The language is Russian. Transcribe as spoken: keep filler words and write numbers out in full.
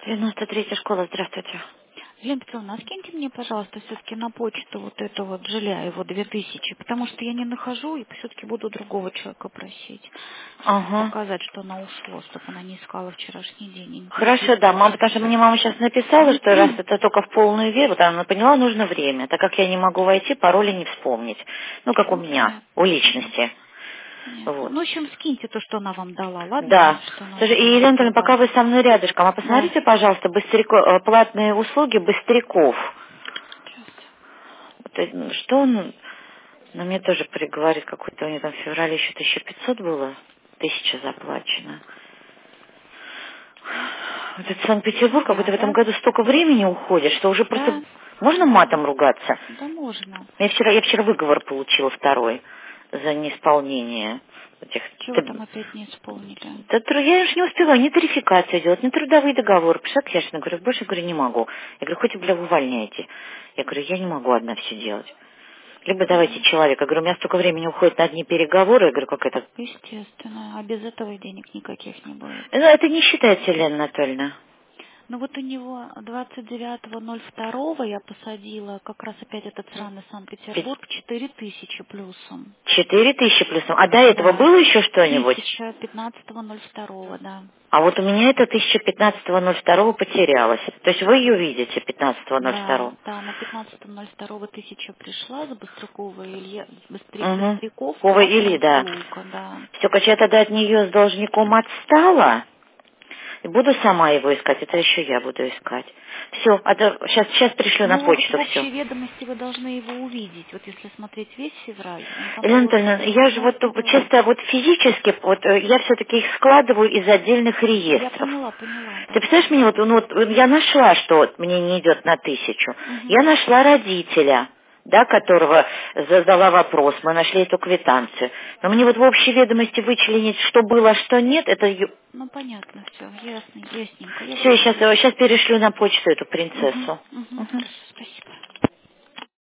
девяносто третья школа, здравствуйте. Елена Петровна, а скиньте мне, пожалуйста, все-таки на почту вот это вот жилья, его две тысячи, потому что я не нахожу и все-таки буду другого человека просить, чтобы Ага. показать, что она ушло, чтобы она не искала вчерашний день и не Хорошо, да, мама, переписывалась. потому что мне мама сейчас написала, что раз это только в полную веру, да, она поняла, нужно время. Так как я не могу войти, пароли не вспомнить. Ну, как у Ну, меня, понятно, у понятно, личности. понятно. Вот. Ну, в общем, скиньте то, что она вам дала, ладно, Да. и что она Слушай, и, вам Елена Анатольевна, пока задала. вы со мной рядышком, а Да. посмотрите, пожалуйста, быстряко, э, платные услуги быстряков. Сейчас. Вот, э, что он, на мне тоже приговорит, какой-то у него там в феврале еще тысяча пятьсот было, тысяча заплачено. Вот этот Санкт-Петербург, как будто Я, в этом да? году столько времени уходит, что уже просто... Да, Можно да, матом ругаться? да можно. Я вчера, я вчера выговор получила второй за неисполнение этих... Чего вы т- там опять не исполнили? Да, тру- я же не успеваю ни тарификацию делать, ни трудовые договоры. Представляете, я же говорю, больше говорю, не могу. Я говорю, хоть, бля, увольняйте. Я говорю, я не могу одна все делать. Либо давайте Мгм. человека. Я говорю, у меня столько времени уходит на одни переговоры. Я говорю, как это... Естественно, а без этого и денег никаких не будет. Ну, это не считается, Елена Анатольевна. Ну вот у него двадцать девятого ноль второго я посадила как раз опять этот сраный Санкт-Петербург четыре тысячи плюсом. Четыре тысячи плюсом. А до этого Да. было еще что-нибудь? Тысяча пятнадцатого ноль второго, да. А вот у меня это тысяча пятнадцатого ноль второго потерялась. То есть вы ее видите, пятнадцатого ноль Да, второго. да, на пятнадцатого ноль второго тысяча пришла с Быстрякова Илья, Быстря- Угу. Быстряков, Вова платная или, да. услуга, да. Все, как я тогда от нее с должником отстала, и буду сама его искать. Это еще я буду искать. Все, сейчас, сейчас пришлю на Ну, вот в почту все. общей ведомости вы должны его увидеть. Вот если смотреть весь февраль, он там Елена было Анатольевна, я же вот двадцать э, два. чисто вот физически, вот э, я все-таки их складываю из отдельных Я реестров. поняла, поняла, Ты да. представляешь, мне вот, ну, вот э, я нашла, что вот мне не идет на тысячу. Угу. Я нашла родителя, да, которого задала вопрос, мы нашли эту квитанцию. Но мне вот в общей ведомости вычленить, что было, а что нет, это... Ну, понятно, все, ясно, ясненько, я Все, я поняла. сейчас, сейчас перешлю на почту эту Угу, принцессу. угу, Мгм. хорошо, спасибо.